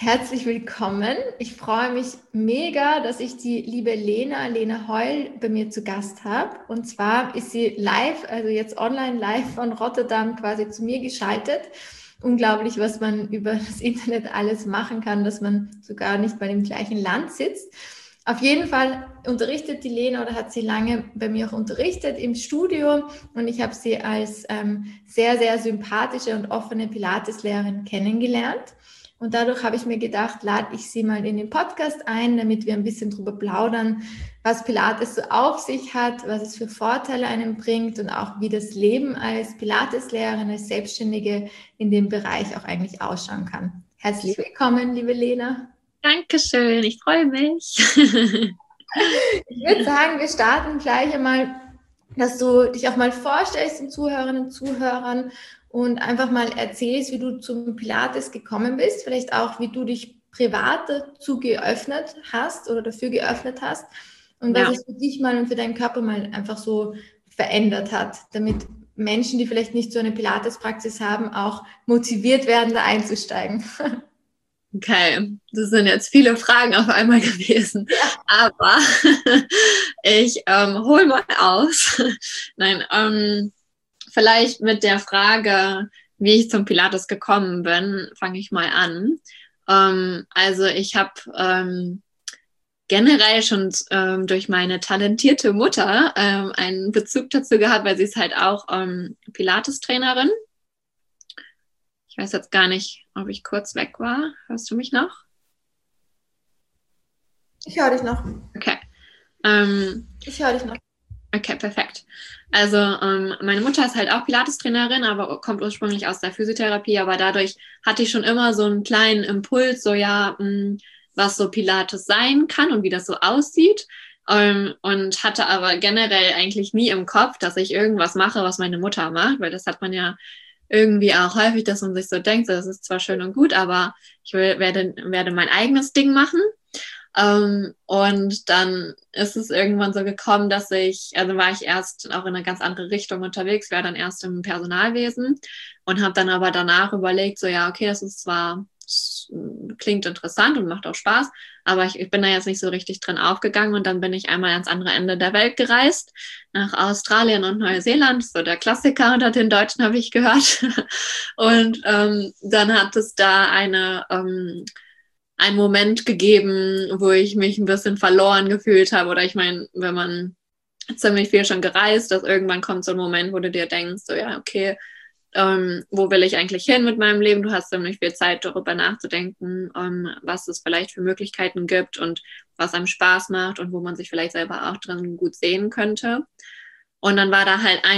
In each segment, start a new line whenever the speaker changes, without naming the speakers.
herzlich willkommen. Ich freue mich mega, dass ich die liebe Lena Heul bei mir zu Gast habe. Und zwar ist sie live, also jetzt online live von Rotterdam quasi zu mir geschaltet. Unglaublich, was man über das Internet alles machen kann, dass man sogar nicht bei dem gleichen Land sitzt. Auf jeden Fall unterrichtet die Lena oder hat sie lange bei mir auch unterrichtet im Studio und ich habe sie als sehr, sehr sympathische und offene Pilateslehrerin kennengelernt. Und dadurch habe ich mir gedacht, lade ich sie mal in den Podcast ein, damit wir ein bisschen drüber plaudern, was Pilates so auf sich hat, was es für Vorteile einem bringt und auch wie das Leben als Pilateslehrerin, als Selbstständige in dem Bereich auch eigentlich ausschauen kann. Herzlich willkommen, liebe Lena.
Dankeschön, ich freue mich.
Ich würde sagen, wir starten gleich einmal, dass du dich auch mal vorstellst den Zuhörerinnen und Zuhörern und einfach mal erzählst, wie du zum Pilates gekommen bist, vielleicht auch, wie du dich privat dazu geöffnet hast oder dafür geöffnet hast und was es für dich mal und für deinen Körper mal einfach so verändert hat, damit Menschen, die vielleicht nicht so eine Pilates-Praxis haben, auch motiviert werden, da einzusteigen.
Okay, das sind jetzt viele Fragen auf einmal gewesen, aber ich hole mal aus. Nein, vielleicht mit der Frage, wie ich zum Pilates gekommen bin, fange ich mal an. Also ich habe generell schon durch meine talentierte Mutter einen Bezug dazu gehabt, weil sie ist halt auch Pilates-Trainerin. Ich weiß jetzt gar nicht, ob ich kurz weg war. Hörst du mich noch?
Ich höre dich noch.
Okay.
Ich höre dich noch.
Okay, perfekt. Also meine Mutter ist halt auch Pilates-Trainerin, aber kommt ursprünglich aus der Physiotherapie, aber dadurch hatte ich schon immer so einen kleinen Impuls, so ja, was so Pilates sein kann und wie das so aussieht. Und hatte aber generell eigentlich nie im Kopf, dass ich irgendwas mache, was meine Mutter macht, weil das hat man ja irgendwie auch häufig, dass man sich so denkt, so, das ist zwar schön und gut, aber ich werde mein eigenes Ding machen. Und dann ist es irgendwann so gekommen, dass also war ich erst auch in eine ganz andere Richtung unterwegs, war dann erst im Personalwesen und habe dann aber danach überlegt, so ja, okay, das klingt interessant und macht auch Spaß, aber ich bin da jetzt nicht so richtig drin aufgegangen und dann bin ich einmal ans andere Ende der Welt gereist, nach Australien und Neuseeland, so der Klassiker unter den Deutschen, habe ich gehört. Und dann hat es da einen Moment gegeben, wo ich mich ein bisschen verloren gefühlt habe. Oder ich meine, wenn man ziemlich viel schon gereist ist, irgendwann kommt so ein Moment, wo du dir denkst, so ja, okay, wo will ich eigentlich hin mit meinem Leben? Du hast ziemlich viel Zeit, darüber nachzudenken, was es vielleicht für Möglichkeiten gibt und was einem Spaß macht und wo man sich vielleicht selber auch drin gut sehen könnte. Und dann war da halt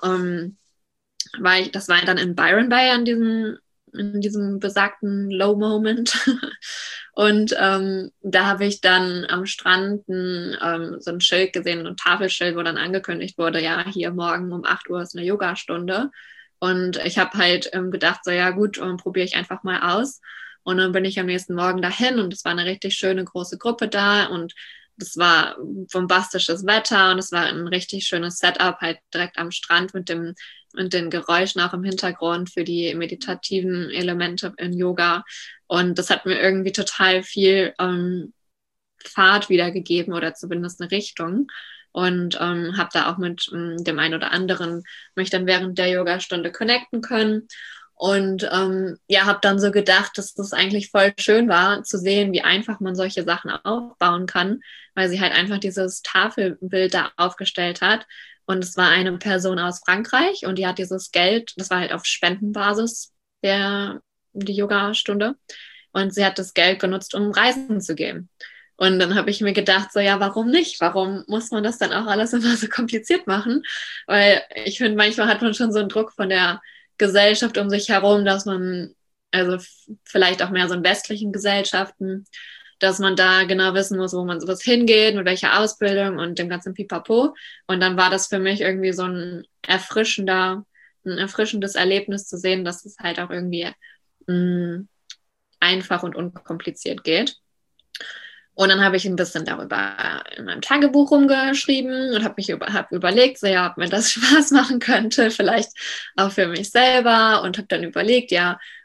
das war dann in Byron Bay in diesem besagten Low Moment. Und da habe ich dann am Strand so ein Schild gesehen, ein Tafelschild, wo dann angekündigt wurde, ja, hier morgen um 8 Uhr ist eine Yogastunde. Und ich habe halt gedacht, so ja gut, probiere ich einfach mal aus. Und dann bin ich am nächsten Morgen dahin und es war eine richtig schöne große Gruppe da und das war bombastisches Wetter und es war ein richtig schönes Setup, halt direkt am Strand mit den Geräuschen auch im Hintergrund für die meditativen Elemente in Yoga. Und das hat mir irgendwie total viel Fahrt wiedergegeben oder zumindest eine Richtung. Und habe da auch mit dem einen oder anderen mich dann während der Yogastunde connecten können. Und habe dann so gedacht, dass das eigentlich voll schön war, zu sehen, wie einfach man solche Sachen aufbauen kann, weil sie halt einfach dieses Tafelbild da aufgestellt hat. Und es war eine Person aus Frankreich und die hat dieses Geld, das war halt auf Spendenbasis die Yogastunde. Und sie hat das Geld genutzt, um reisen zu gehen. Und dann habe ich mir gedacht, so ja, warum nicht? Warum muss man das dann auch alles immer so kompliziert machen? Weil ich finde, manchmal hat man schon so einen Druck von der Gesellschaft um sich herum, dass man, also vielleicht auch mehr so in westlichen Gesellschaften, dass man da genau wissen muss, wo man sowas hingeht, mit welcher Ausbildung und dem ganzen Pipapo. Und dann war das für mich irgendwie so ein erfrischendes Erlebnis zu sehen, dass es halt auch irgendwie einfach und unkompliziert geht. Und dann habe ich ein bisschen darüber in meinem Tagebuch rumgeschrieben und hab überlegt, so ja, ob mir das Spaß machen könnte, vielleicht auch für mich selber und habe dann überlegt, ja,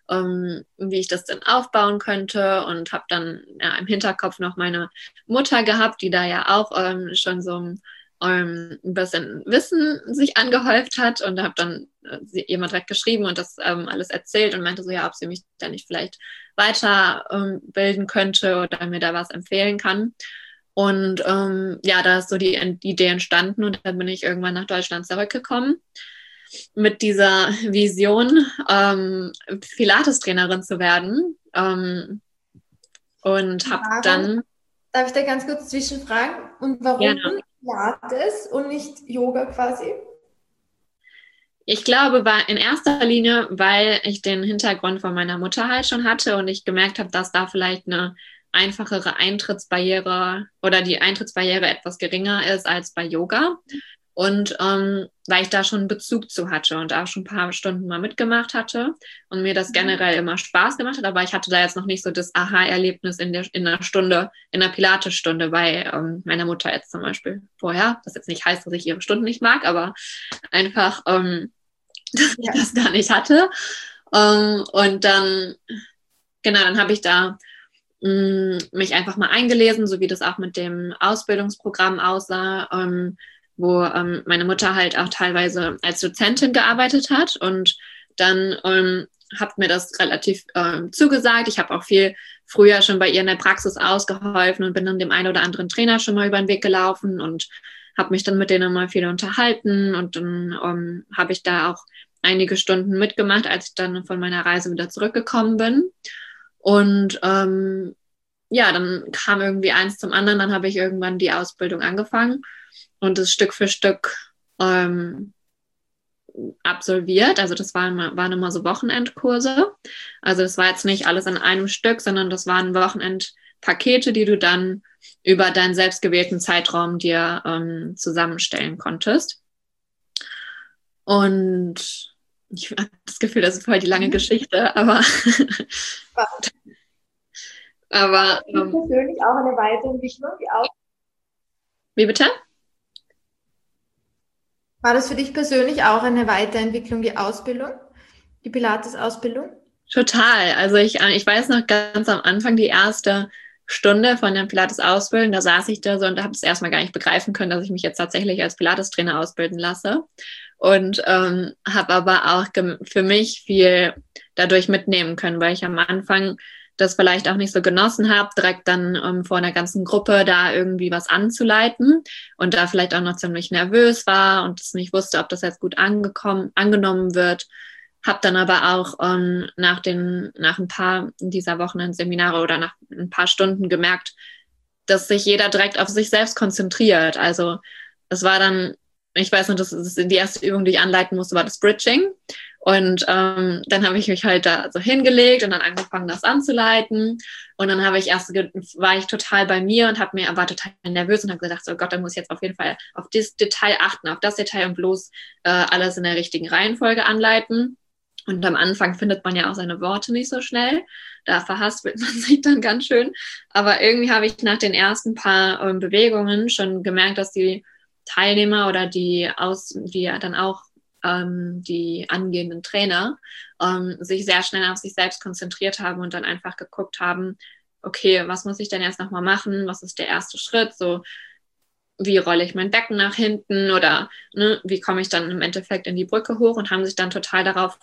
wie ich das denn aufbauen könnte und habe dann im Hinterkopf noch meine Mutter gehabt, die da ja auch schon so ein bisschen Wissen sich angehäuft hat und habe dann jemand direkt geschrieben und das alles erzählt und meinte so, ja, ob sie mich da nicht vielleicht weiter bilden könnte oder mir da was empfehlen kann. Und ja, da ist so die Idee entstanden und dann bin ich irgendwann nach Deutschland zurückgekommen mit dieser Vision, Pilates-Trainerin zu werden. Und habe dann...
Darf ich da ganz kurz zwischenfragen? Und warum Pilates und nicht Yoga quasi?
Ich glaube, war in erster Linie, weil ich den Hintergrund von meiner Mutter halt schon hatte und ich gemerkt habe, dass da vielleicht eine einfachere Eintrittsbarriere oder die Eintrittsbarriere etwas geringer ist als bei Yoga. Und weil ich da schon einen Bezug zu hatte und auch schon ein paar Stunden mal mitgemacht hatte und mir das generell immer Spaß gemacht hat, aber ich hatte da jetzt noch nicht so das Aha-Erlebnis in der Stunde, in der Pilates-Stunde bei meiner Mutter jetzt zum Beispiel vorher. Was jetzt nicht heißt, dass ich ihre Stunden nicht mag, aber einfach, dass ich das da nicht hatte. Und dann, genau, dann habe ich da mich einfach mal eingelesen, so wie das auch mit dem Ausbildungsprogramm aussah, wo meine Mutter halt auch teilweise als Dozentin gearbeitet hat und dann hat mir das relativ zugesagt. Ich habe auch viel früher schon bei ihr in der Praxis ausgeholfen und bin dann dem einen oder anderen Trainer schon mal über den Weg gelaufen und habe mich dann mit denen mal viel unterhalten und dann habe ich da auch einige Stunden mitgemacht, als ich dann von meiner Reise wieder zurückgekommen bin. Und ja, dann kam irgendwie eins zum anderen, dann habe ich irgendwann die Ausbildung angefangen und das Stück für Stück absolviert. Also das waren immer so Wochenendkurse. Also das war jetzt nicht alles an einem Stück, sondern das waren Wochenendpakete, die du dann über deinen selbstgewählten Zeitraum dir zusammenstellen konntest. Und ich habe das Gefühl, das ist voll die lange Geschichte, aber aber
persönlich auch eine Weiterentwicklung,
wie bitte?
War das für dich persönlich auch eine Weiterentwicklung, die Ausbildung, die Pilates-Ausbildung?
Total. Also ich weiß noch ganz am Anfang, die erste Stunde von der Pilates-Ausbildung, da saß ich da so und habe es erstmal gar nicht begreifen können, dass ich mich jetzt tatsächlich als Pilates-Trainer ausbilden lasse. Und habe aber auch für mich viel dadurch mitnehmen können, weil ich am Anfang das vielleicht auch nicht so genossen habe, direkt dann vor einer ganzen Gruppe da irgendwie was anzuleiten und da vielleicht auch noch ziemlich nervös war und es nicht wusste, ob das jetzt gut angenommen wird. Habe dann aber auch nach ein paar dieser Wochenendseminare oder nach ein paar Stunden gemerkt, dass sich jeder direkt auf sich selbst konzentriert. Also es war dann, ich weiß noch, das ist die erste Übung, die ich anleiten musste, war das Bridging. Und dann habe ich mich halt da so hingelegt und dann angefangen, das anzuleiten. Und dann war ich total bei mir und war total nervös und habe gedacht, so Gott, da muss ich jetzt auf jeden Fall auf das Detail achten, auf das Detail und bloß alles in der richtigen Reihenfolge anleiten. Und am Anfang findet man ja auch seine Worte nicht so schnell. Da verhaspelt man sich dann ganz schön. Aber irgendwie habe ich nach den ersten paar Bewegungen schon gemerkt, dass die Teilnehmer oder die dann auch die angehenden Trainer sich sehr schnell auf sich selbst konzentriert haben und dann einfach geguckt haben, okay, was muss ich denn jetzt nochmal machen? Was ist der erste Schritt? So, wie rolle ich mein Becken nach hinten oder ne, wie komme ich dann im Endeffekt in die Brücke hoch und haben sich dann total darauf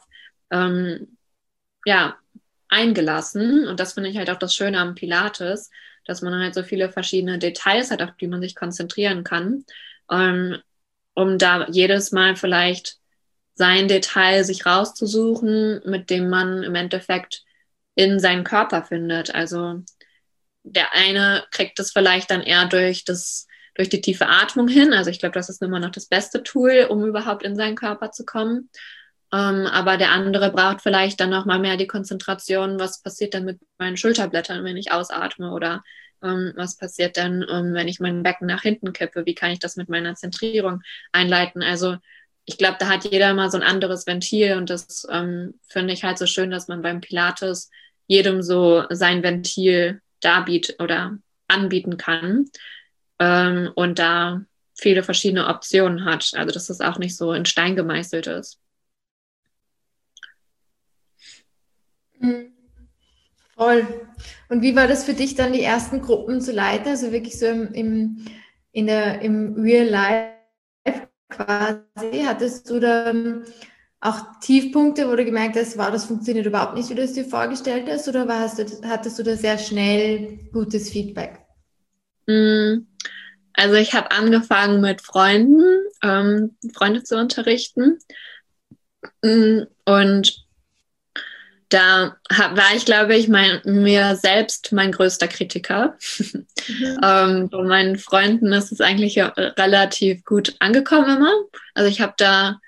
ja, eingelassen. Und das finde ich halt auch das Schöne am Pilates, dass man halt so viele verschiedene Details hat, auf die man sich konzentrieren kann, um da jedes Mal vielleicht sein Detail sich rauszusuchen, mit dem man im Endeffekt in seinen Körper findet. Also der eine kriegt es vielleicht dann eher durch die tiefe Atmung hin. Also ich glaube, das ist immer noch das beste Tool, um überhaupt in seinen Körper zu kommen. Aber der andere braucht vielleicht dann noch mal mehr die Konzentration, was passiert denn mit meinen Schulterblättern, wenn ich ausatme oder was passiert denn, wenn ich mein Becken nach hinten kippe, wie kann ich das mit meiner Zentrierung einleiten. Also ich glaube, da hat jeder mal so ein anderes Ventil und das finde ich halt so schön, dass man beim Pilates jedem so sein Ventil darbietet oder anbieten kann und da viele verschiedene Optionen hat. Also dass das auch nicht so in Stein gemeißelt ist.
Mhm. Voll. Und wie war das für dich dann, die ersten Gruppen zu leiten? Also wirklich so im Real Life quasi. Hattest du dann auch Tiefpunkte, wo du gemerkt hast, wow, das funktioniert überhaupt nicht, wie du es dir vorgestellt hast? Oder hattest du da sehr schnell gutes Feedback?
Also ich habe angefangen mit Freunden, Freunde zu unterrichten. Und war ich, glaube ich, mir selbst mein größter Kritiker. Bei meinen Freunden ist es eigentlich relativ gut angekommen immer. Also ich habe da,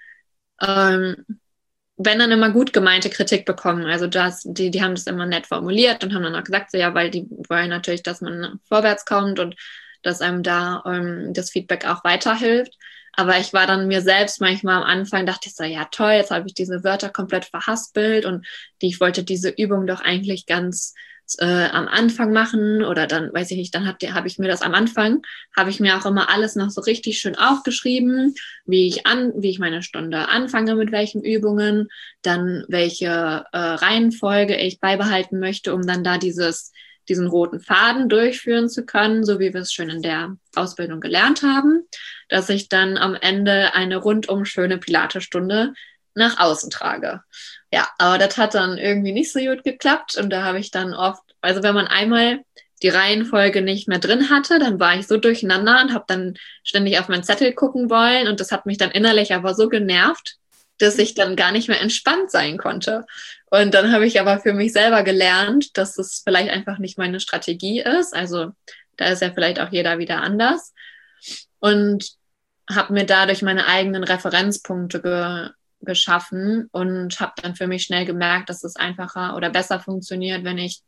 wenn dann immer gut gemeinte Kritik bekommen. Also die haben das immer nett formuliert und haben dann auch gesagt, so ja, weil die wollen natürlich, dass man vorwärts kommt und dass einem da das Feedback auch weiterhilft. Aber ich war dann mir selbst manchmal am Anfang, dachte ich so, ja toll, jetzt habe ich diese Wörter komplett verhaspelt und ich wollte diese Übung doch eigentlich ganz am Anfang machen oder dann, weiß ich nicht, dann habe ich mir das am Anfang, habe ich mir auch immer alles noch so richtig schön aufgeschrieben, wie ich meine Stunde anfange, mit welchen Übungen, dann welche Reihenfolge ich beibehalten möchte, um dann da diesen roten Faden durchführen zu können, so wie wir es schon in der Ausbildung gelernt haben, dass ich dann am Ende eine rundum schöne Pilatesstunde nach außen trage. Ja, aber das hat dann irgendwie nicht so gut geklappt und da habe ich dann oft, also wenn man einmal die Reihenfolge nicht mehr drin hatte, dann war ich so durcheinander und habe dann ständig auf meinen Zettel gucken wollen und das hat mich dann innerlich aber so genervt, dass ich dann gar nicht mehr entspannt sein konnte. Und dann habe ich aber für mich selber gelernt, dass es vielleicht einfach nicht meine Strategie ist. Also da ist ja vielleicht auch jeder wieder anders. Und habe mir dadurch meine eigenen Referenzpunkte geschaffen und habe dann für mich schnell gemerkt, dass es einfacher oder besser funktioniert, wenn ich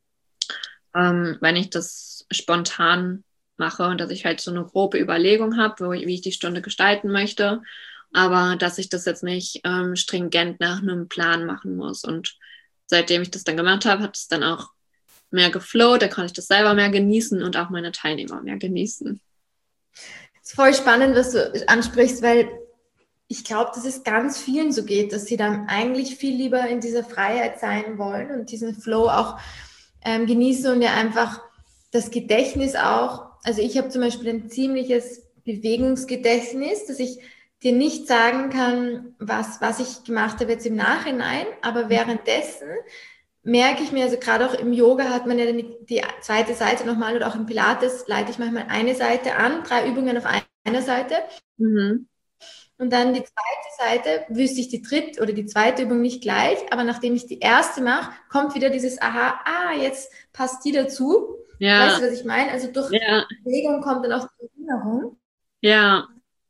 das spontan mache und dass ich halt so eine grobe Überlegung habe, wie ich die Stunde gestalten möchte, aber dass ich das jetzt nicht stringent nach einem Plan machen muss. Und seitdem ich das dann gemacht habe, hat es dann auch mehr geflowt, da konnte ich das selber mehr genießen und auch meine Teilnehmer mehr genießen.
Es ist voll spannend, was du ansprichst, weil ich glaube, dass es ganz vielen so geht, dass sie dann eigentlich viel lieber in dieser Freiheit sein wollen und diesen Flow auch genießen und ja einfach das Gedächtnis auch. Also ich habe zum Beispiel ein ziemliches Bewegungsgedächtnis, dass ich dir nicht sagen kann, was ich gemacht habe jetzt im Nachhinein, aber währenddessen merke ich mir, also gerade auch im Yoga hat man ja die zweite Seite nochmal oder auch im Pilates leite ich manchmal eine Seite an, 3 Übungen auf einer Seite. Mhm. Und dann die zweite Seite wüsste ich die dritte oder die zweite Übung nicht gleich, aber nachdem ich die erste mache, kommt wieder dieses jetzt passt die dazu. Ja. Weißt du, was ich meine? Also durch Bewegung kommt dann auch die Erinnerung.
Ja.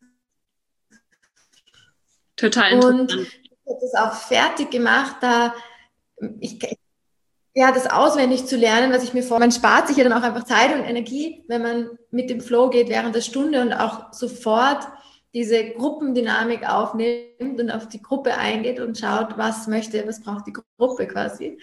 Total interessant.
Und ich habe das auch fertig gemacht, das auswendig zu lernen, was ich mir man spart sich ja dann auch einfach Zeit und Energie, wenn man mit dem Flow geht während der Stunde und auch sofort diese Gruppendynamik aufnimmt und auf die Gruppe eingeht und schaut, was braucht die Gruppe quasi.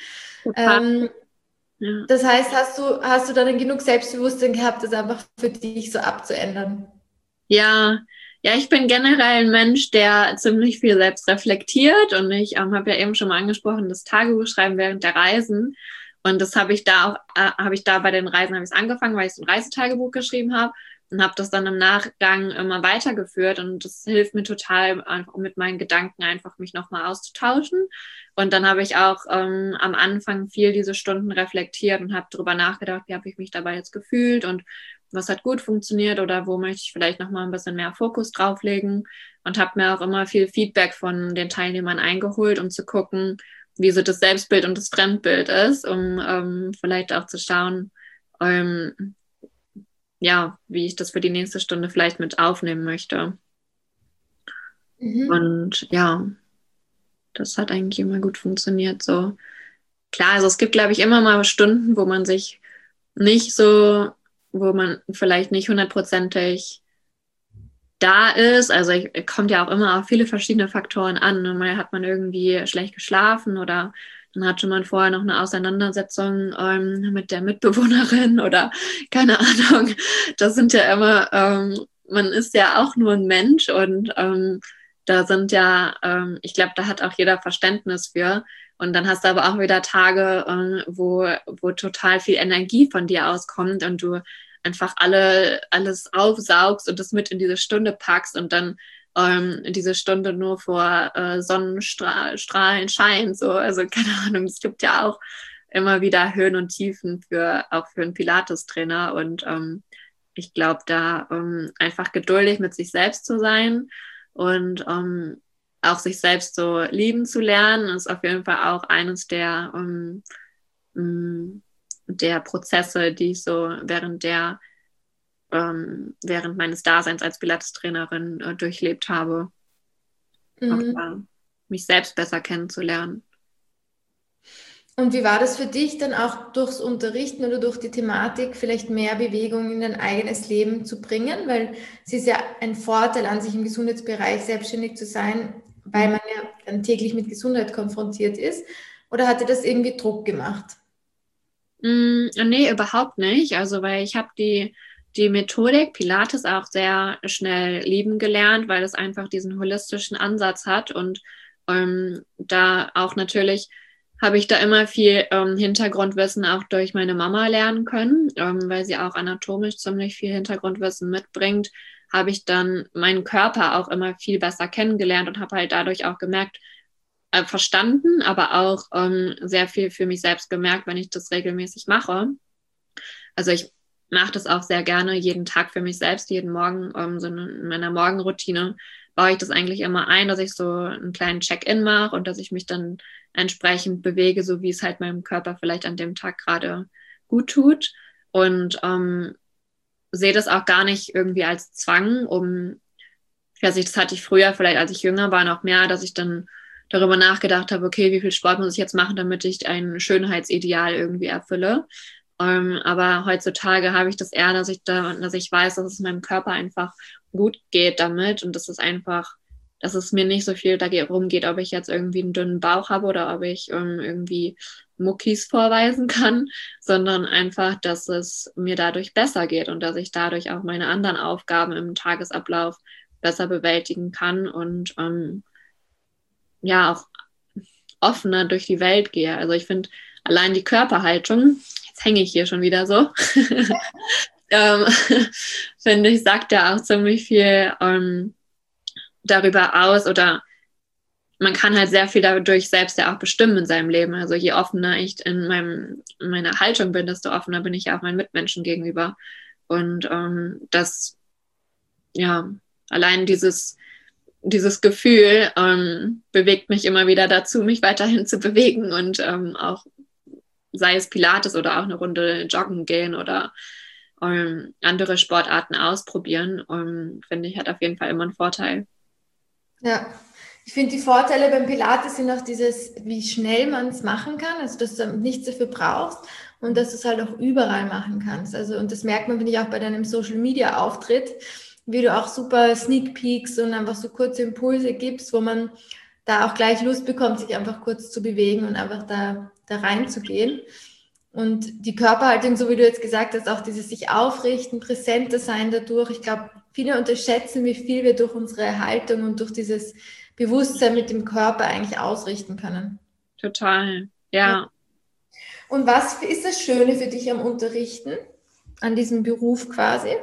Das heißt, hast du dann genug Selbstbewusstsein gehabt, das einfach für dich so abzuändern?
Ja, ich bin generell ein Mensch, der ziemlich viel selbst reflektiert und ich habe ja eben schon mal angesprochen, das Tagebuch schreiben während der Reisen und das habe ich da bei den Reisen angefangen, weil ich so ein Reisetagebuch geschrieben habe und habe das dann im Nachgang immer weitergeführt und das hilft mir total, einfach mit meinen Gedanken einfach mich nochmal auszutauschen. Und dann habe ich auch am Anfang viel diese Stunden reflektiert und habe darüber nachgedacht, wie habe ich mich dabei jetzt gefühlt und was hat gut funktioniert oder wo möchte ich vielleicht nochmal ein bisschen mehr Fokus drauflegen und habe mir auch immer viel Feedback von den Teilnehmern eingeholt, um zu gucken, wie so das Selbstbild und das Fremdbild ist, um vielleicht auch zu schauen, wie ich das für die nächste Stunde vielleicht mit aufnehmen möchte. Mhm. Und ja, das hat eigentlich immer gut funktioniert. So klar, also es gibt, glaube ich, immer mal Stunden, wo man vielleicht nicht 100%ig da ist. Also kommt ja auch immer auf viele verschiedene Faktoren an. Mal hat man irgendwie schlecht geschlafen oder dann hatte man vorher noch eine Auseinandersetzung mit der Mitbewohnerin oder keine Ahnung. Das sind ja immer, man ist ja auch nur ein Mensch und da sind ja, ich glaube, da hat auch jeder Verständnis für. Und dann hast du aber auch wieder Tage, wo total viel Energie von dir auskommt und du einfach alles aufsaugst und das mit in diese Stunde packst und dann diese Stunde nur vor Sonnenstrahlen scheint. So. Also keine Ahnung, es gibt ja auch immer wieder Höhen und Tiefen auch für einen Pilates-Trainer. Und ich glaube, da einfach geduldig mit sich selbst zu sein und auch sich selbst so lieben zu lernen, ist auf jeden Fall auch eines der Prozesse, die ich so während meines Daseins als Pilates-Trainerin durchlebt habe, auch mich selbst besser kennenzulernen.
Und wie war das für dich dann auch durchs Unterrichten oder durch die Thematik, vielleicht mehr Bewegung in dein eigenes Leben zu bringen? Weil es ist ja ein Vorteil an sich im Gesundheitsbereich, selbstständig zu sein, weil man ja dann täglich mit Gesundheit konfrontiert ist. Oder hat dir das irgendwie Druck gemacht?
Nee, überhaupt nicht. Also, weil ich habe die Methodik Pilates auch sehr schnell lieben gelernt, weil es einfach diesen holistischen Ansatz hat und da auch natürlich habe ich da immer viel Hintergrundwissen auch durch meine Mama lernen können, weil sie auch anatomisch ziemlich viel Hintergrundwissen mitbringt, habe ich dann meinen Körper auch immer viel besser kennengelernt und habe halt dadurch auch verstanden, aber auch sehr viel für mich selbst gemerkt, wenn ich das regelmäßig mache. Also ich mache das auch sehr gerne jeden Tag für mich selbst, jeden Morgen, so in meiner Morgenroutine baue ich das eigentlich immer ein, dass ich so einen kleinen Check-in mache und dass ich mich dann entsprechend bewege, so wie es halt meinem Körper vielleicht an dem Tag gerade gut tut und sehe das auch gar nicht irgendwie als Zwang, ich weiß nicht, das hatte ich früher, vielleicht als ich jünger war, noch mehr, dass ich dann darüber nachgedacht habe, okay, wie viel Sport muss ich jetzt machen, damit ich ein Schönheitsideal irgendwie erfülle. Aber heutzutage habe ich das eher, dass ich weiß, dass es meinem Körper einfach gut geht damit und dass es mir nicht so viel darum geht, ob ich jetzt irgendwie einen dünnen Bauch habe oder ob ich irgendwie Muckis vorweisen kann, sondern einfach, dass es mir dadurch besser geht und dass ich dadurch auch meine anderen Aufgaben im Tagesablauf besser bewältigen kann und ja auch offener durch die Welt gehe. Also ich finde allein die Körperhaltung, jetzt hänge ich hier schon wieder so, finde ich, sagt ja auch ziemlich viel darüber aus oder man kann halt sehr viel dadurch selbst ja auch bestimmen in seinem Leben. Also je offener ich in meiner Haltung bin, desto offener bin ich ja auch meinen Mitmenschen gegenüber. Und ja, allein dieses Gefühl bewegt mich immer wieder dazu, mich weiterhin zu bewegen und auch sei es Pilates oder auch eine Runde joggen gehen oder andere Sportarten ausprobieren, finde ich, hat auf jeden Fall immer einen Vorteil.
Ja, ich finde, die Vorteile beim Pilates sind auch dieses, wie schnell man es machen kann, also dass du nichts dafür brauchst und dass du es halt auch überall machen kannst. Also, und das merkt man, finde ich, auch bei deinem Social-Media-Auftritt, wie du auch super Sneak Peeks und einfach so kurze Impulse gibst, wo man da auch gleich Lust bekommt, sich einfach kurz zu bewegen und einfach da reinzugehen. Und die Körperhaltung, so wie du jetzt gesagt hast, auch dieses sich aufrichten, präsenter sein dadurch. Ich glaube, viele unterschätzen, wie viel wir durch unsere Haltung und durch dieses Bewusstsein mit dem Körper eigentlich ausrichten können.
Total, ja.
Und was ist das Schöne für dich am Unterrichten, an diesem Beruf quasi?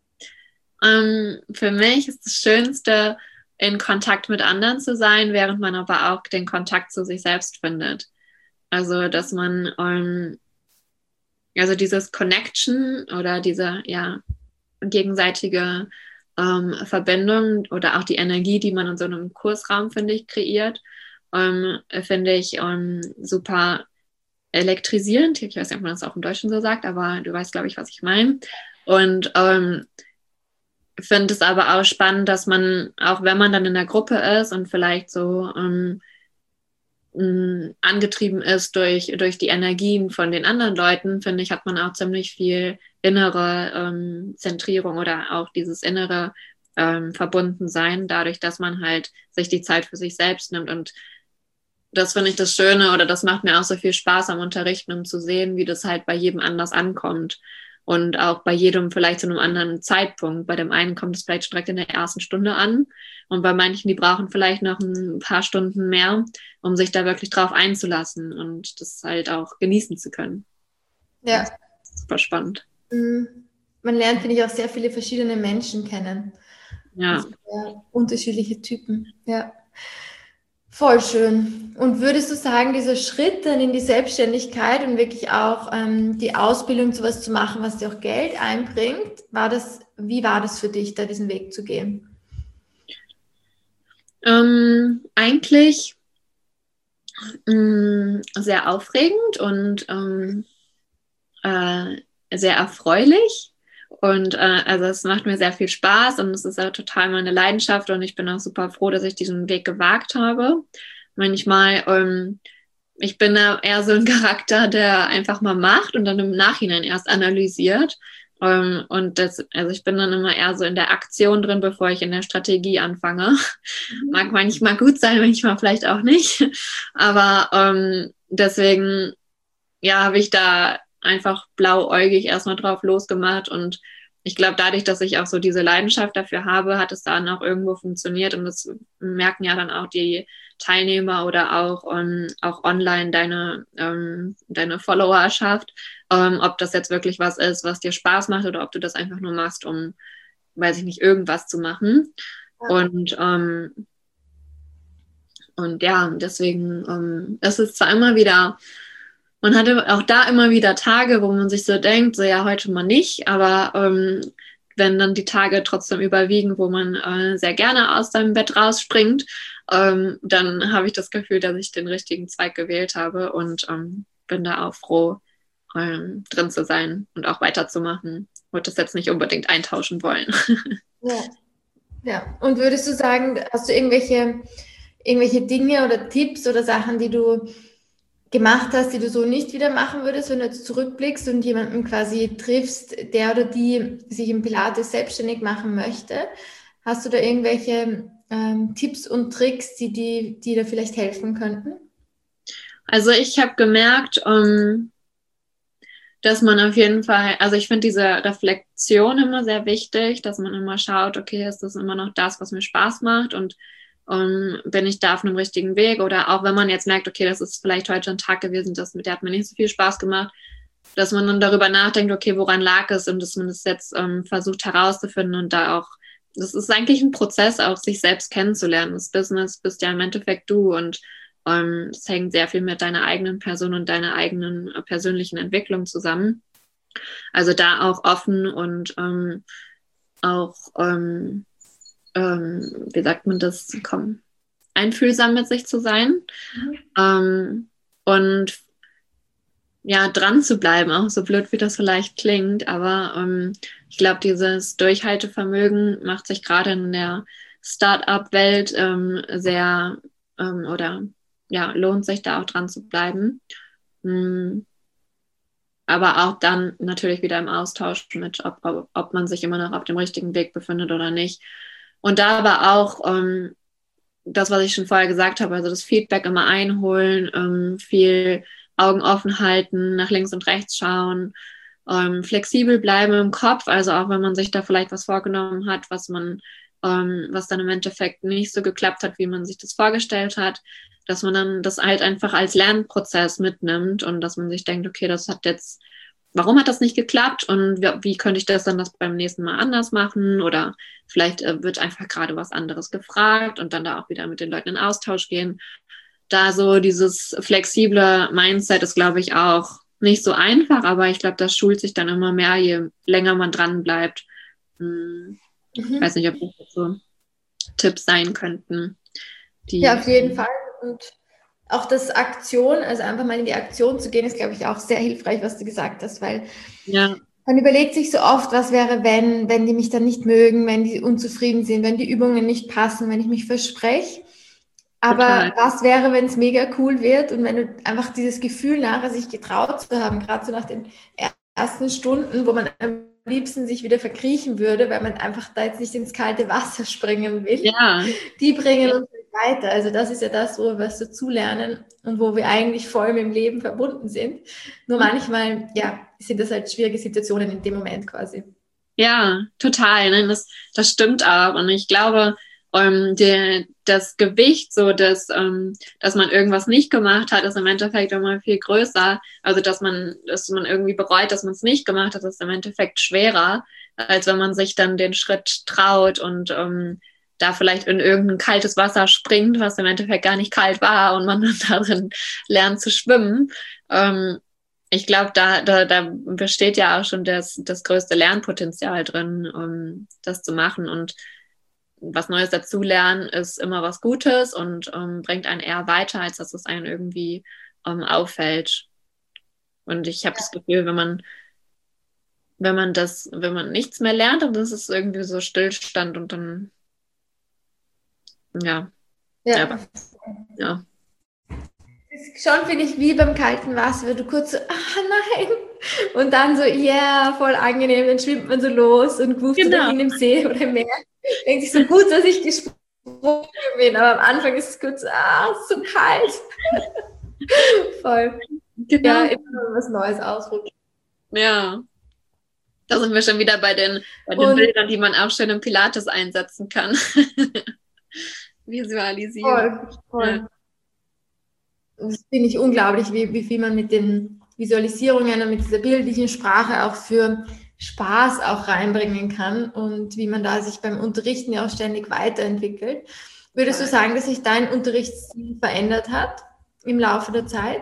Für mich ist das Schönste, in Kontakt mit anderen zu sein, während man aber auch den Kontakt zu sich selbst findet. Also, dass man also dieses Connection oder diese gegenseitige Verbindung oder auch die Energie, die man in so einem Kursraum, finde ich, kreiert, finde ich super elektrisierend. Ich weiß nicht, ob man das auch im Deutschen so sagt, aber du weißt, glaube ich, was ich meine. Und finde es aber auch spannend, dass man, auch wenn man dann in der Gruppe ist und vielleicht so angetrieben ist durch die Energien von den anderen Leuten, finde ich, hat man auch ziemlich viel innere Zentrierung oder auch dieses innere Verbundensein, dadurch, dass man halt sich die Zeit für sich selbst nimmt. Und das finde ich das Schöne oder das macht mir auch so viel Spaß am Unterrichten, um zu sehen, wie das halt bei jedem anders ankommt. Und auch bei jedem vielleicht zu einem anderen Zeitpunkt. Bei dem einen kommt es vielleicht direkt in der ersten Stunde an und bei manchen, die brauchen vielleicht noch ein paar Stunden mehr, um sich da wirklich drauf einzulassen und das halt auch genießen zu können.
Ja.
Das ist super spannend.
Man lernt, finde ich, auch sehr viele verschiedene Menschen kennen.
Ja.
Also sehr unterschiedliche Typen. Ja. Voll schön. Und würdest du sagen, dieser Schritt dann in die Selbstständigkeit und wirklich auch die Ausbildung zu was zu machen, was dir auch Geld einbringt, wie war das für dich, da diesen Weg zu gehen?
Eigentlich sehr aufregend und sehr erfreulich. Und also es macht mir sehr viel Spaß und es ist auch total meine Leidenschaft und ich bin auch super froh, dass ich diesen Weg gewagt habe. Manchmal, ich bin da eher so ein Charakter, der einfach mal macht und dann im Nachhinein erst analysiert. Und also ich bin dann immer eher so in der Aktion drin, bevor ich in der Strategie anfange. Mag manchmal gut sein, manchmal vielleicht auch nicht. Aber deswegen, ja, habe ich da einfach blauäugig erstmal drauf losgemacht und ich glaube, dadurch, dass ich auch so diese Leidenschaft dafür habe, hat es dann auch irgendwo funktioniert und das merken ja dann auch die Teilnehmer oder auch online deine Followerschaft, ob das jetzt wirklich was ist, was dir Spaß macht oder ob du das einfach nur machst, um, weiß ich nicht, irgendwas zu machen. Und ja, deswegen ist es zwar immer wieder, man hatte auch da immer wieder Tage, wo man sich so denkt, so ja, heute mal nicht, aber wenn dann die Tage trotzdem überwiegen, wo man sehr gerne aus seinem Bett rausspringt, dann habe ich das Gefühl, dass ich den richtigen Zweig gewählt habe und bin da auch froh, drin zu sein und auch weiterzumachen. Würde das jetzt nicht unbedingt eintauschen wollen.
Ja. Ja. Und würdest du sagen, hast du irgendwelche Dinge oder Tipps oder Sachen, die du gemacht hast, die du so nicht wieder machen würdest, wenn du jetzt zurückblickst und jemanden quasi triffst, der oder die sich im Pilates selbstständig machen möchte? Hast du da irgendwelche Tipps und Tricks, die da vielleicht helfen könnten?
Also ich habe gemerkt, dass man auf jeden Fall, also ich finde diese Reflexion immer sehr wichtig, dass man immer schaut, okay, ist das immer noch das, was mir Spaß macht und bin ich da auf einem richtigen Weg oder auch wenn man jetzt merkt, okay, das ist vielleicht heute ein Tag gewesen, der hat mir nicht so viel Spaß gemacht, dass man dann darüber nachdenkt, okay, woran lag es und dass man das jetzt versucht herauszufinden und da auch, das ist eigentlich ein Prozess, auch sich selbst kennenzulernen. Das Business bist ja im Endeffekt du und es hängt sehr viel mit deiner eigenen Person und deiner eigenen persönlichen Entwicklung zusammen. Also da auch offen und auch, wie sagt man das, einfühlsam mit sich zu sein. Und ja, dran zu bleiben, auch so blöd wie das vielleicht klingt. Aber ich glaube, dieses Durchhaltevermögen macht sich gerade in der Start-up-Welt sehr oder ja, lohnt sich da auch dran zu bleiben. Aber auch dann natürlich wieder im Austausch mit, ob man sich immer noch auf dem richtigen Weg befindet oder nicht. Und da aber auch das, was ich schon vorher gesagt habe, also das Feedback immer einholen, viel Augen offen halten, nach links und rechts schauen, flexibel bleiben im Kopf, also auch wenn man sich da vielleicht was vorgenommen hat, was dann im Endeffekt nicht so geklappt hat, wie man sich das vorgestellt hat, dass man dann das halt einfach als Lernprozess mitnimmt und dass man sich denkt, okay, warum hat das nicht geklappt und wie könnte ich das beim nächsten Mal anders machen oder vielleicht wird einfach gerade was anderes gefragt und dann da auch wieder mit den Leuten in Austausch gehen. Da so dieses flexible Mindset ist, glaube ich, auch nicht so einfach, aber ich glaube, das schult sich dann immer mehr, je länger man dran bleibt. Ich weiß nicht, ob das so Tipps sein könnten.
Ja, auf jeden Fall. Und auch das Aktion, also einfach mal in die Aktion zu gehen, ist, glaube ich, auch sehr hilfreich, was du gesagt hast, weil man überlegt sich so oft, was wäre, wenn die mich dann nicht mögen, wenn die unzufrieden sind, wenn die Übungen nicht passen, wenn ich mich verspreche. Aber was wäre, wenn es mega cool wird und wenn du einfach dieses Gefühl nachher sich getraut zu haben, gerade so nach den ersten Stunden, wo man am liebsten sich wieder verkriechen würde, weil man einfach da jetzt nicht ins kalte Wasser springen will.
Ja.
Die bringen uns weiter. Also das ist ja das, wo wir was dazulernen und wo wir eigentlich voll mit dem Leben verbunden sind. Nur manchmal, ja, sind das halt schwierige Situationen in dem Moment quasi.
Ja, total. Ne? Das stimmt auch. Und ich glaube, das Gewicht, so dass man irgendwas nicht gemacht hat, ist im Endeffekt immer viel größer. Also dass man irgendwie bereut, dass man es nicht gemacht hat, ist im Endeffekt schwerer, als wenn man sich dann den Schritt traut und da vielleicht in irgendein kaltes Wasser springt, was im Endeffekt gar nicht kalt war und man dann darin lernt zu schwimmen. Ich glaube, da besteht ja auch schon das größte Lernpotenzial drin, das zu machen. Und was Neues dazulernen ist immer was Gutes und bringt einen eher weiter, als dass es einen irgendwie auffällt. Und ich habe das Gefühl, wenn man nichts mehr lernt, dann ist es irgendwie so Stillstand und dann, ja,
Ja.
ja.
Ist schon, finde ich, wie beim kalten Wasser, wenn du kurz so, nein, und dann so, yeah, voll angenehm, dann schwimmt man so los und ruft so dahin im See oder im Meer. Denkt sich so gut, dass ich gesprungen bin, aber am Anfang ist es kurz, ist so kalt. Voll.
Genau.
Ja, immer was Neues ausprobieren.
Ja. Da sind wir schon wieder bei den Bildern, die man auch schön im Pilates einsetzen kann. Visualisieren.
Voll. Ja. Das finde ich unglaublich, wie viel man mit den Visualisierungen und mit dieser bildlichen Sprache auch für Spaß auch reinbringen kann und wie man da sich beim Unterrichten ja auch ständig weiterentwickelt. Würdest du sagen, dass sich dein Unterrichtsstil verändert hat im Laufe der Zeit?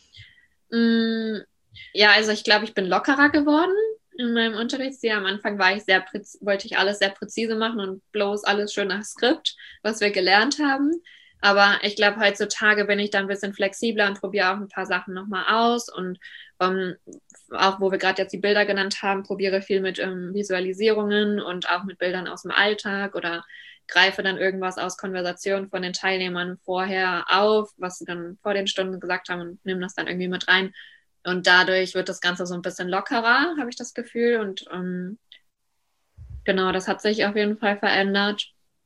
Ja, also ich glaube, ich bin lockerer geworden in meinem Unterrichtsstil. Am Anfang wollte ich alles sehr präzise machen und bloß alles schön nach Skript, was wir gelernt haben. Aber ich glaube, heutzutage bin ich da ein bisschen flexibler und probiere auch ein paar Sachen nochmal aus. Und auch, wo wir gerade jetzt die Bilder genannt haben, probiere viel mit Visualisierungen und auch mit Bildern aus dem Alltag oder greife dann irgendwas aus Konversationen von den Teilnehmern vorher auf, was sie dann vor den Stunden gesagt haben und nehme das dann irgendwie mit rein. Und dadurch wird das Ganze so ein bisschen lockerer, habe ich das Gefühl. Und genau, das hat sich auf jeden Fall verändert.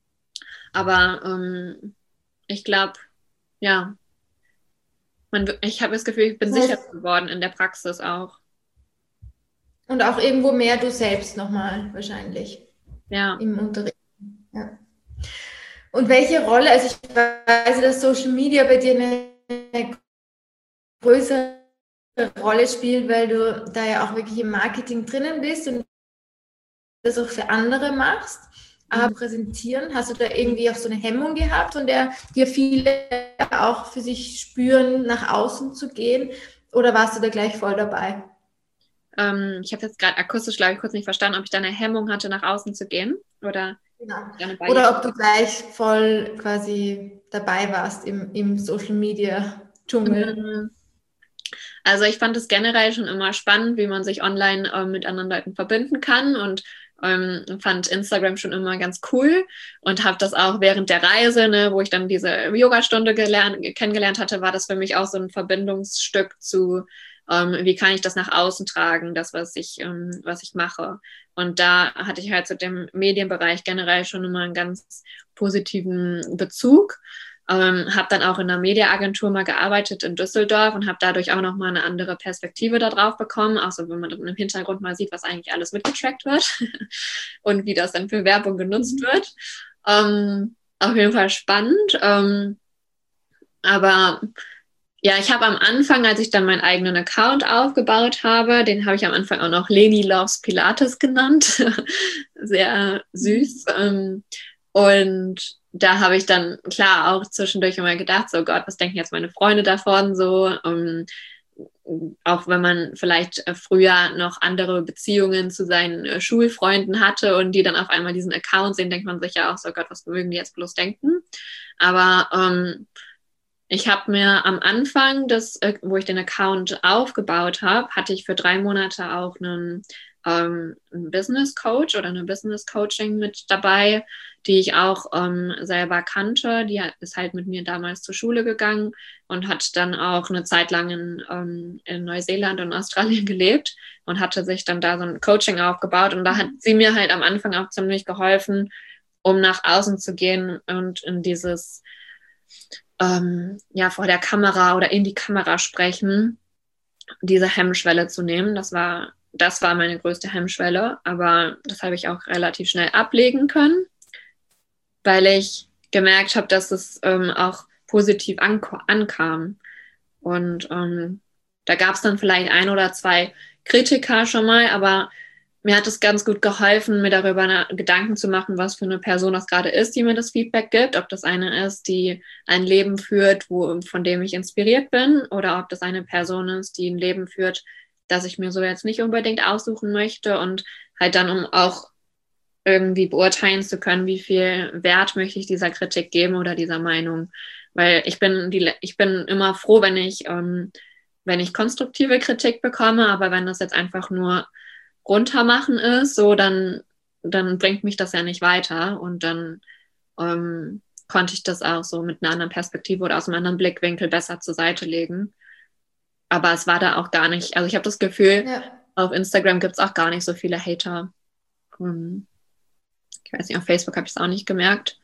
Aber ich glaube, ja, ich habe das Gefühl, ich bin sicherer geworden in der Praxis auch.
Und auch irgendwo mehr du selbst nochmal wahrscheinlich.
Ja.
Im Unterricht. Ja. Und welche Rolle, also ich weiß, dass Social Media bei dir eine größere Rolle spielt, weil du da ja auch wirklich im Marketing drinnen bist und das auch für andere machst. Aber präsentieren, hast du da irgendwie auch so eine Hemmung gehabt, von der dir viele auch für sich spüren, nach außen zu gehen? Oder warst du da gleich voll dabei?
Ich habe jetzt gerade akustisch, glaube ich, kurz nicht verstanden, ob ich da eine Hemmung hatte, nach außen zu gehen. Oder,
oder ob du gleich voll quasi dabei warst im Social Media Dschungel.
Also ich fand es generell schon immer spannend, wie man sich online mit anderen Leuten verbinden kann und fand Instagram schon immer ganz cool und habe das auch während der Reise, ne, wo ich dann diese Yogastunde kennengelernt hatte, war das für mich auch so ein Verbindungsstück zu, wie kann ich das nach außen tragen, das, was ich mache. Und da hatte ich halt zu dem Medienbereich generell schon immer einen ganz positiven Bezug. Habe dann auch in einer Mediaagentur mal gearbeitet in Düsseldorf und habe dadurch auch nochmal eine andere Perspektive darauf bekommen, auch so, wenn man im Hintergrund mal sieht, was eigentlich alles mitgetrackt wird und wie das dann für Werbung genutzt wird. Auf jeden Fall spannend. Aber ja, ich habe am Anfang, als ich dann meinen eigenen Account aufgebaut habe, den habe ich am Anfang auch noch Leni Loves Pilates genannt. Sehr süß. Und da habe ich dann klar auch zwischendurch immer gedacht, so Gott, was denken jetzt meine Freunde davon? So, auch wenn man vielleicht früher noch andere Beziehungen zu seinen Schulfreunden hatte und die dann auf einmal diesen Account sehen, denkt man sich ja auch so, Gott, was mögen die jetzt bloß denken? Aber ich habe mir am Anfang, wo ich den Account aufgebaut habe, hatte ich für 3 Monate auch einen Business Coach oder eine Business Coaching mit dabei, die ich auch selber kannte. Die ist halt mit mir damals zur Schule gegangen und hat dann auch eine Zeit lang in Neuseeland und Australien gelebt und hatte sich dann da so ein Coaching aufgebaut. Und da hat sie mir halt am Anfang auch ziemlich geholfen, um nach außen zu gehen und in dieses vor der Kamera oder in die Kamera sprechen, diese Hemmschwelle zu nehmen. Das war meine größte Hemmschwelle, aber das habe ich auch relativ schnell ablegen können, weil ich gemerkt habe, dass es auch positiv ankam. Und da gab es dann vielleicht 1 oder 2 Kritiker schon mal, aber mir hat es ganz gut geholfen, mir darüber Gedanken zu machen, was für eine Person das gerade ist, die mir das Feedback gibt. Ob das eine ist, die ein Leben führt, von dem ich inspiriert bin, oder ob das eine Person ist, die ein Leben führt, das ich mir so jetzt nicht unbedingt aussuchen möchte. Und halt dann, um auch irgendwie beurteilen zu können, wie viel Wert möchte ich dieser Kritik geben oder dieser Meinung. Weil ich bin immer froh, wenn ich konstruktive Kritik bekomme, aber wenn das jetzt einfach nur runtermachen ist, so dann bringt mich das ja nicht weiter, und dann konnte ich das auch so mit einer anderen Perspektive oder aus einem anderen Blickwinkel besser zur Seite legen. Aber es war da auch gar nicht, also ich habe das Gefühl, auf Instagram gibt es auch gar nicht so viele Hater. Ich weiß nicht, auf Facebook habe ich es auch nicht gemerkt.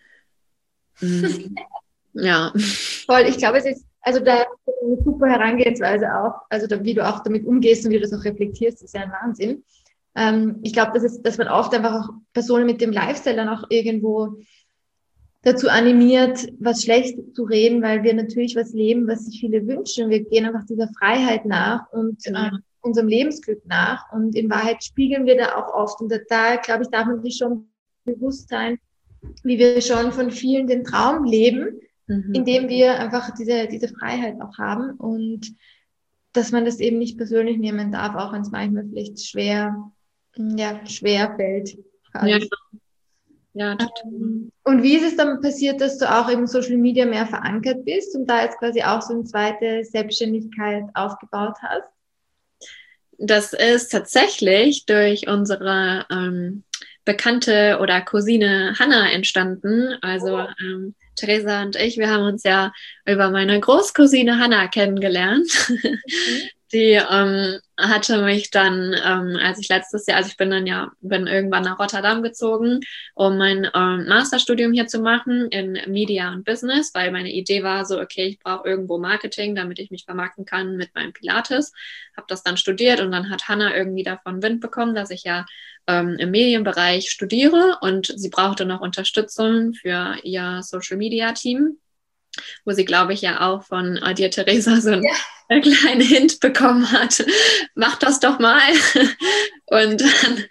Ja.
Voll, ich glaube, es ist, also da eine super Herangehensweise auch, also da, wie du auch damit umgehst und wie du das auch reflektierst, ist ja ein Wahnsinn. Ich glaube, dass man oft einfach auch Personen mit dem Lifestyle dann auch irgendwo dazu animiert, was schlecht zu reden, weil wir natürlich was leben, was sich viele wünschen. Wir gehen einfach dieser Freiheit nach und unserem Lebensglück nach. Und in Wahrheit spiegeln wir da auch oft. Und da glaube ich, darf man sich schon bewusst sein, wie wir schon von vielen den Traum leben, indem wir einfach diese Freiheit auch haben. Und dass man das eben nicht persönlich nehmen darf, auch wenn es manchmal vielleicht schwer fällt.
Ja, total.
Und wie ist es dann passiert, dass du auch im Social Media mehr verankert bist und da jetzt quasi auch so eine zweite Selbstständigkeit aufgebaut hast?
Das ist tatsächlich durch unsere Bekannte oder Cousine Hannah entstanden. Also Theresa und ich, wir haben uns ja über meine Großcousine Hannah kennengelernt. Die hatte mich dann, als ich bin irgendwann nach Rotterdam gezogen, um mein Masterstudium hier zu machen in Media und Business, weil meine Idee war so, okay, ich brauche irgendwo Marketing, damit ich mich vermarkten kann mit meinem Pilates. Habe das dann studiert und dann hat Hannah irgendwie davon Wind bekommen, dass ich ja im Medienbereich studiere, und sie brauchte noch Unterstützung für ihr Social-Media-Team, wo sie, glaube ich, ja auch von dir, Theresa, so einen kleinen Hint bekommen hat. Mach das doch mal. Und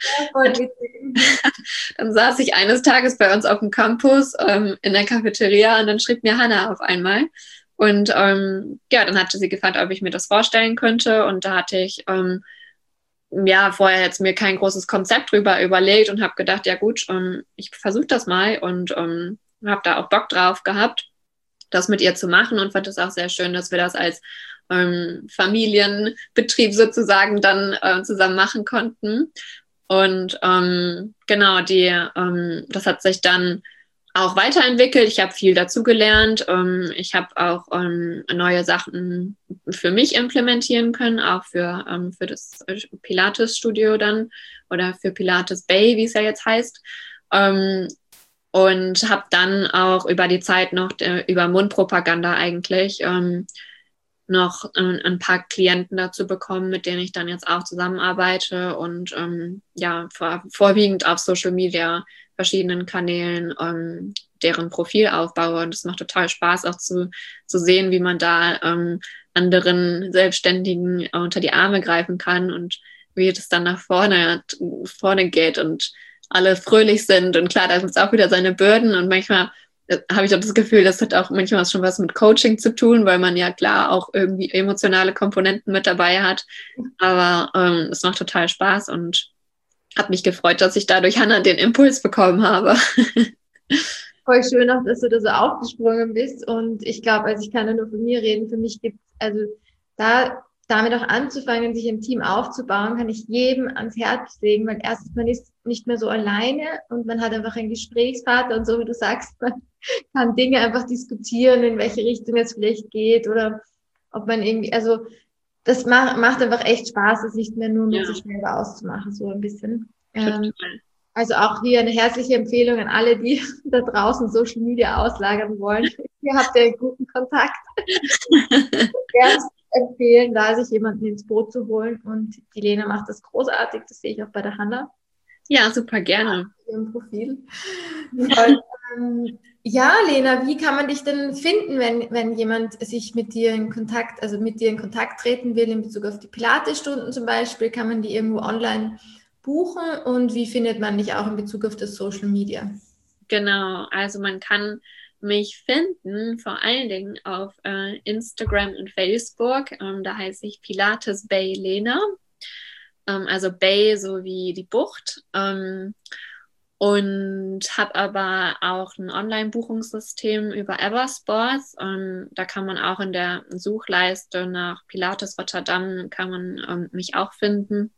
dann saß ich eines Tages bei uns auf dem Campus in der Cafeteria, und dann schrieb mir Hannah auf einmal. Und dann hatte sie gefragt, ob ich mir das vorstellen könnte. Und da hatte ich vorher jetzt mir kein großes Konzept drüber überlegt und habe gedacht, ja gut, ich versuche das mal, und habe da auch Bock drauf gehabt, das mit ihr zu machen, und fand es auch sehr schön, dass wir das als Familienbetrieb sozusagen dann zusammen machen konnten. Und das hat sich dann auch weiterentwickelt. Ich habe viel dazugelernt. Ich habe auch neue Sachen für mich implementieren können, auch für das Pilates-Studio dann, oder für Pilates Bay, wie es ja jetzt heißt. Und habe dann auch über die Zeit noch über Mundpropaganda eigentlich noch ein paar Klienten dazu bekommen, mit denen ich dann jetzt auch zusammenarbeite, und vorwiegend auf Social Media, verschiedenen Kanälen, deren Profil aufbaue. Und es macht total Spaß, auch zu sehen, wie man da anderen Selbstständigen unter die Arme greifen kann und wie das dann nach vorne geht und alle fröhlich sind. Und klar, da gibt es auch wieder seine Bürden, und manchmal habe ich auch das Gefühl, das hat auch manchmal schon was mit Coaching zu tun, weil man ja klar auch irgendwie emotionale Komponenten mit dabei hat. Aber es macht total Spaß, und habe mich gefreut, dass ich dadurch Hannah den Impuls bekommen habe.
Voll schön auch, dass du da so aufgesprungen bist. Und ich glaube, also ich kann ja nur von mir reden, für mich gibt es, also damit auch anzufangen, sich ein Team aufzubauen, kann ich jedem ans Herz legen, weil erstens, man ist nicht mehr so alleine und man hat einfach einen Gesprächspartner, und so wie du sagst, man kann Dinge einfach diskutieren, in welche Richtung es vielleicht geht, oder ob man irgendwie, also das macht einfach echt Spaß, es nicht mehr nur mit sich selber auszumachen, so ein bisschen. Also auch hier eine herzliche Empfehlung an alle, die da draußen Social Media auslagern wollen. Ihr habt ja einen guten Kontakt. Wärmstens empfehlen, da sich jemanden ins Boot zu holen. Und die Lena macht das großartig. Das sehe ich auch bei der Hanna.
Ja, super gerne.
Ihrem Profil. Voll. Ja, Lena, wie kann man dich denn finden, wenn jemand sich mit dir in Kontakt, also mit dir in Kontakt treten will in Bezug auf die Pilates-Stunden zum Beispiel? Kann man die irgendwo online buchen? Und wie findet man dich auch in Bezug auf das Social Media?
Genau, also man kann mich finden, vor allen Dingen auf Instagram und Facebook. Da heiße ich Pilates Bay Lena. Also Bay so wie die Bucht. Und habe aber auch ein Online-Buchungssystem über Eversports. Da kann man auch in der Suchleiste nach Pilates Rotterdam kann man mich auch finden.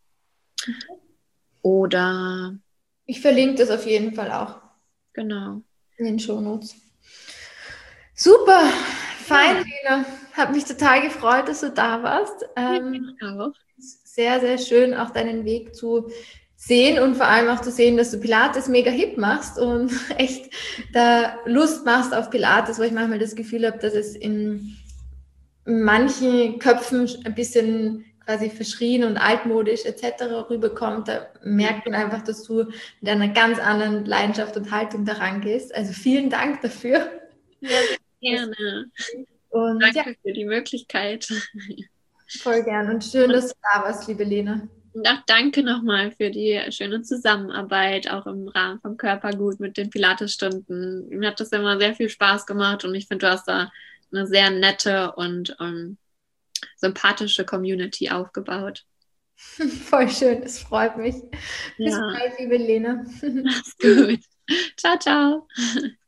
Oder
Ich verlinke das auf jeden Fall auch
genau.
in den Shownotes. Super, fein, Lena. Hat mich total gefreut, dass du da warst.
Auch.
Sehr, sehr schön, auch deinen Weg zu sehen und vor allem auch zu sehen, dass du Pilates mega hip machst und echt da Lust machst auf Pilates, wo ich manchmal das Gefühl habe, dass es in manchen Köpfen ein bisschen quasi verschrien und altmodisch etc. rüberkommt. Da merkt man einfach, dass du mit einer ganz anderen Leidenschaft und Haltung daran gehst. Also vielen Dank dafür.
Ja, gerne.
Und
danke für die Möglichkeit.
Voll gern und schön, dass du da warst, liebe Lena.
Und auch danke nochmal für die schöne Zusammenarbeit, auch im Rahmen vom Körpergut mit den Pilatesstunden. Mir hat das immer sehr viel Spaß gemacht und ich finde, du hast da eine sehr nette und sympathische Community aufgebaut.
Voll schön, das freut mich. Bis
Ja.
bald, liebe Lena.
Mach's gut. Ciao, ciao.